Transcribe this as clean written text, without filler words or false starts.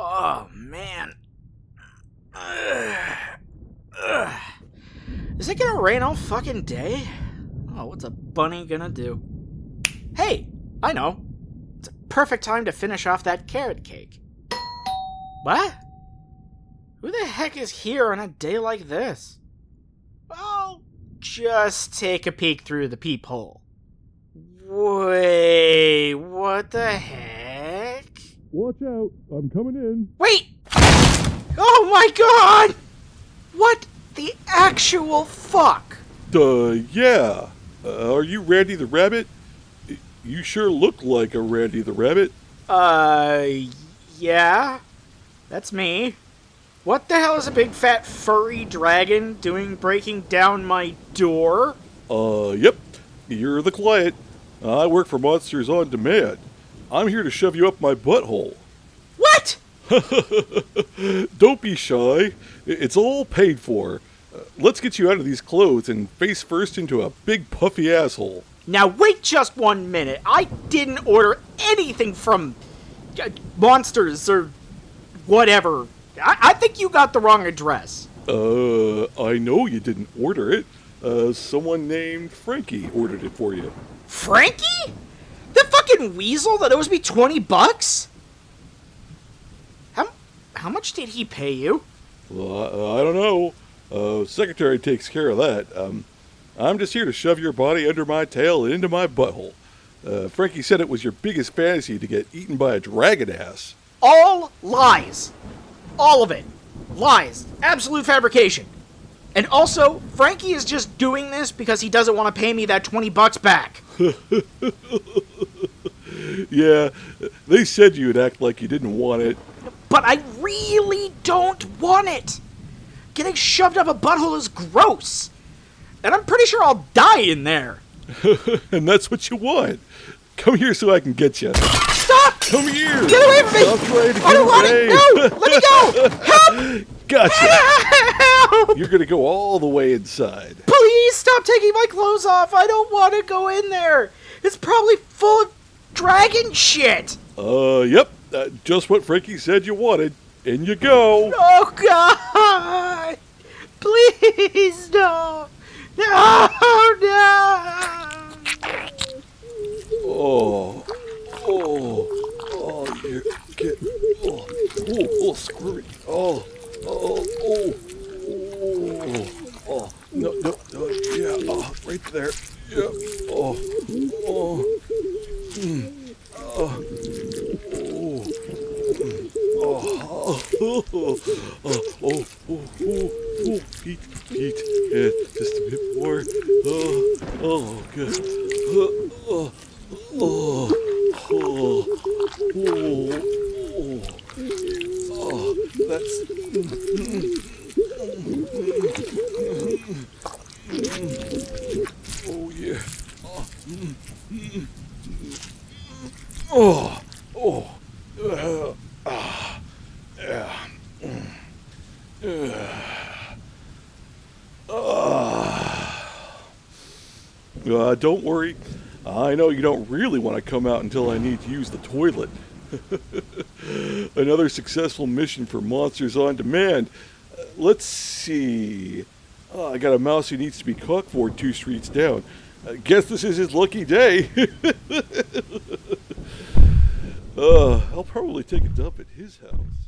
Oh, man. Ugh. Is it gonna rain all fucking day? Oh, what's a bunny gonna do? Hey, I know. It's a perfect time to finish off that carrot cake. What? Who the heck is here on a day like this? I'll just take a peek through the peephole. Wait, what the heck? Watch out, I'm coming in. Wait! Oh my god! What the actual fuck? Yeah. Are you Randy the Rabbit? You sure look like a Randy the Rabbit. Yeah. That's me. What the hell is a big fat furry dragon doing breaking down my door? Yep. You're the client. I work for Monsters on Demand. I'm here to shove you up my butthole. What? Don't be shy. It's all paid for. Let's get you out of these clothes and face first into a big puffy asshole. Now wait just 1 minute. I didn't order anything from Monsters or whatever. I think you got the wrong address. I know you didn't order it. Someone named Frankie ordered it for you. Frankie? The fucking weasel that owes me $20? How much did he pay you? Well, I don't know. Secretary takes care of that. I'm just here to shove your body under my tail and into my butthole. Frankie said it was your biggest fantasy to get eaten by a dragon ass. All lies. All of it. Lies. Absolute fabrication. And also, Frankie is just doing this because he doesn't want to pay me that $20 back. Yeah, they said you'd act like you didn't want it. But I really don't want it. Getting shoved up a butthole is gross. And I'm pretty sure I'll die in there. And that's what you want. Come here so I can get you. Stop! Come here! Get away from me! Stop trying to I don't want it! No! Let me go! Help! Gotcha! Help! You're gonna go all the way inside. Please stop taking my clothes off! I don't want to go in there! It's probably full of dragon shit! Yep. Just what Frankie said you wanted. In you go! Oh, God! Please, no! No, no! You get, screwy. No, yeah, right there. Yeah, Pete, just a bit more. Good. That's. Oh yeah. Don't worry. I know you don't really want to come out until I need to use the toilet. Another successful mission for Monsters on Demand. Let's see. I got a mouse who needs to be cock for 2 streets down. Guess this is his lucky day. I'll probably take a dump at his house.